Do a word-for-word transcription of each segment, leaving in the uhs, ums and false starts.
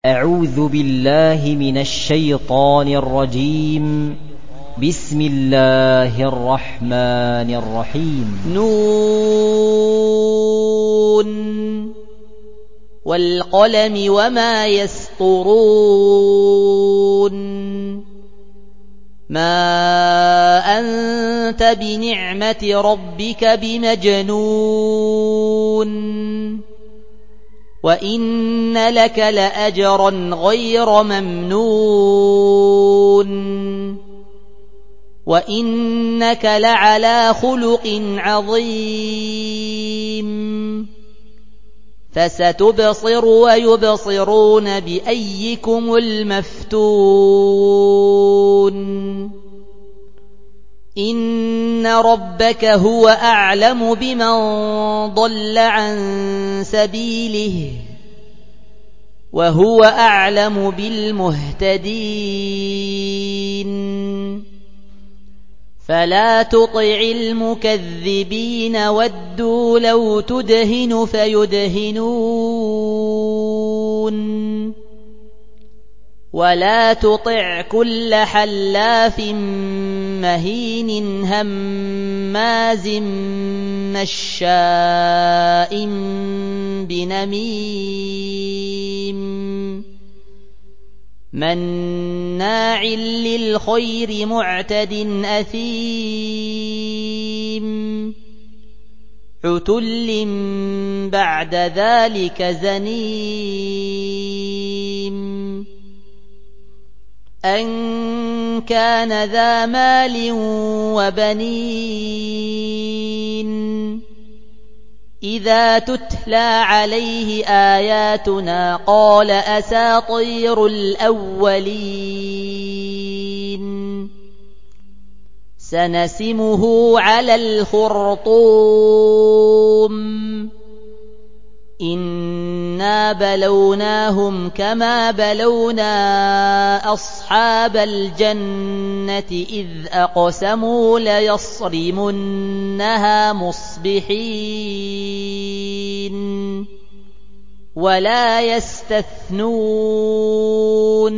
أعوذ بالله من الشيطان الرجيم. بسم الله الرحمن الرحيم. نون والقلم وما يسطرون ما أنت بنعمة ربك بمجنون وإن لك لأجرا غير ممنون وإنك لعلى خلق عظيم فستبصر ويبصرون بأيكم المفتون إن ربك هو أعلم بمن ضل عن سبيله وهو أعلم بالمهتدين فلا تطع المكذبين ودوا لو تدهن فيدهنون ولا تطع كل حلاف مهين هماز مشاء بنميم مناع للخير معتد أثيم عتل بعد ذلك زنيم أن كان ذا مال وبنين إذا تتلى عليه آياتنا قال أساطير الأولين سنسمه على الخرطوم إنا بلوناهم كما بلونا أصحاب الجنة إذ أقسموا ليصرمنها مصبحين ولا يستثنون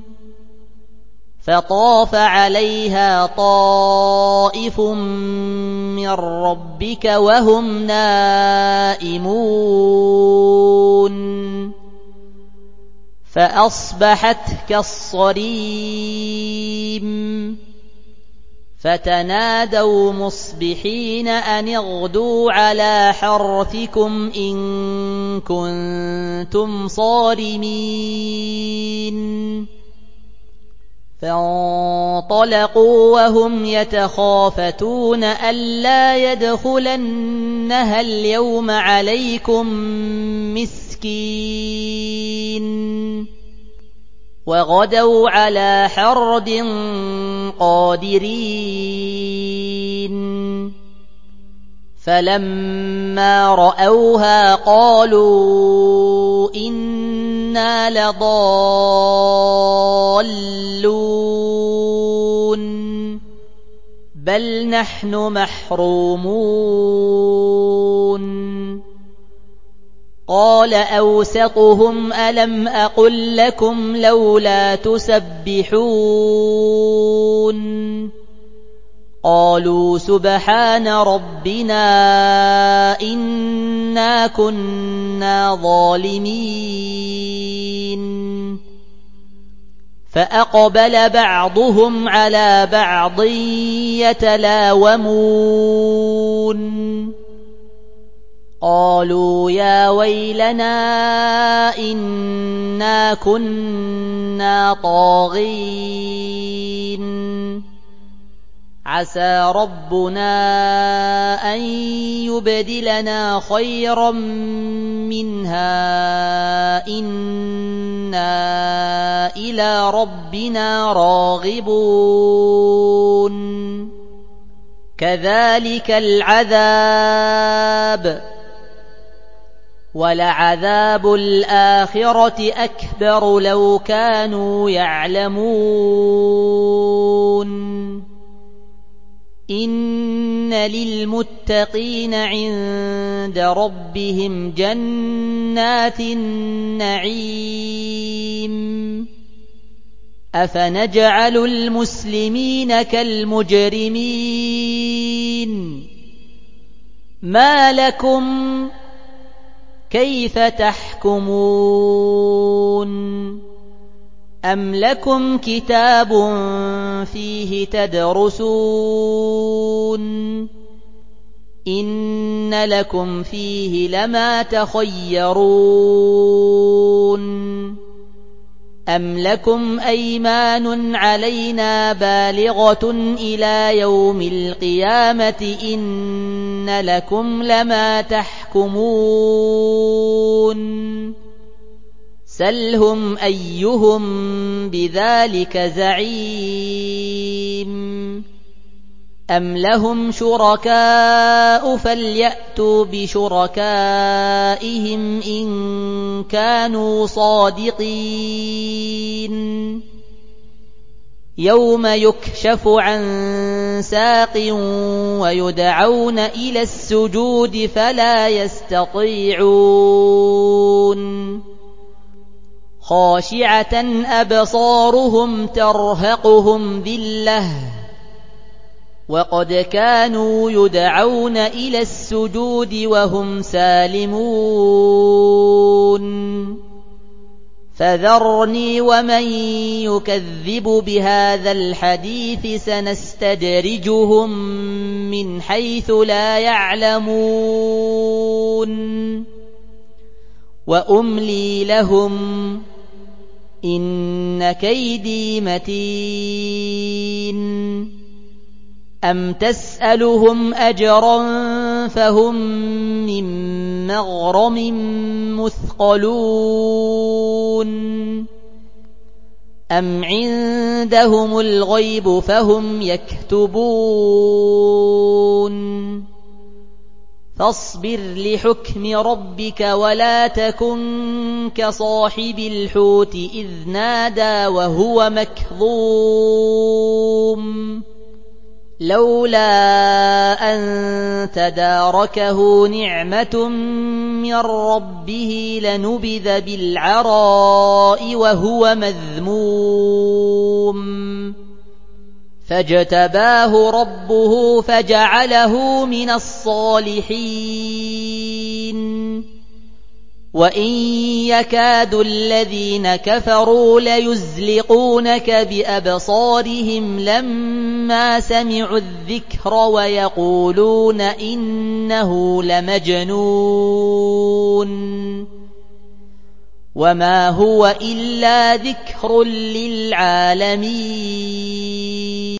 فطاف عليها طائف من ربك وهم نائمون فأصبحت كالصريم فتنادوا مصبحين أن اغدوا على حرثكم إن كنتم صارمين فانطلقوا وهم يتخافتون ألا يدخلنها اليوم عليكم مسكين وغدوا على حرد قادرين فلما رأوها قالوا إنا لضالون بل نحن محرومون قال أوسطهم ألم أقل لكم لولا تسبحون قالوا سبحان ربنا إنا كنا ظالمين فأقبل بعضهم على بعض يتلاومون قالوا يا ويلنا إنا كنا طاغين عسى ربنا أن يبدلنا خيرا منها إنا إلى ربنا راغبون كذلك العذاب ولعذاب الآخرة أكبر لو كانوا يعلمون إن للمتقين عند ربهم جنات النعيم أفنجعل المسلمين كالمجرمين ما لكم كيف تحكمون أم لكم كتاب فيه تدرسون إن لكم فيه لما تخيرون أم لكم أيمان علينا بالغة إلى يوم القيامة إن لكم لما تحكمون سلهم أيهم بذلك زعيم أم لهم شركاء فليأتوا بشركائهم إن كانوا صادقين يوم يكشف عن ساق ويدعون إلى السجود فلا يستطيعون خاشعة أبصارهم ترهقهم ذلة وقد كانوا يدعون إلى السجود وهم سالمون فذرني ومن يكذب بهذا الحديث سنستدرجهم من حيث لا يعلمون وأملي لهم إن كيدي متين أم تسألهم أجرا فهم من مغرم مثقلون أم عندهم الغيب فهم يكتبون فاصبر لحكم ربك ولا تكن كصاحب الحوت إذ نادى وهو مكظوم لولا أن تداركه نعمة من ربه لنبذ بالعراء وهو مذموم فاجتباه ربه فجعله من الصالحين وإن يكاد الذين كفروا ليزلقونك بأبصارهم لما سمعوا الذكر ويقولون إنه لمجنون وما هو إلا ذكر للعالمين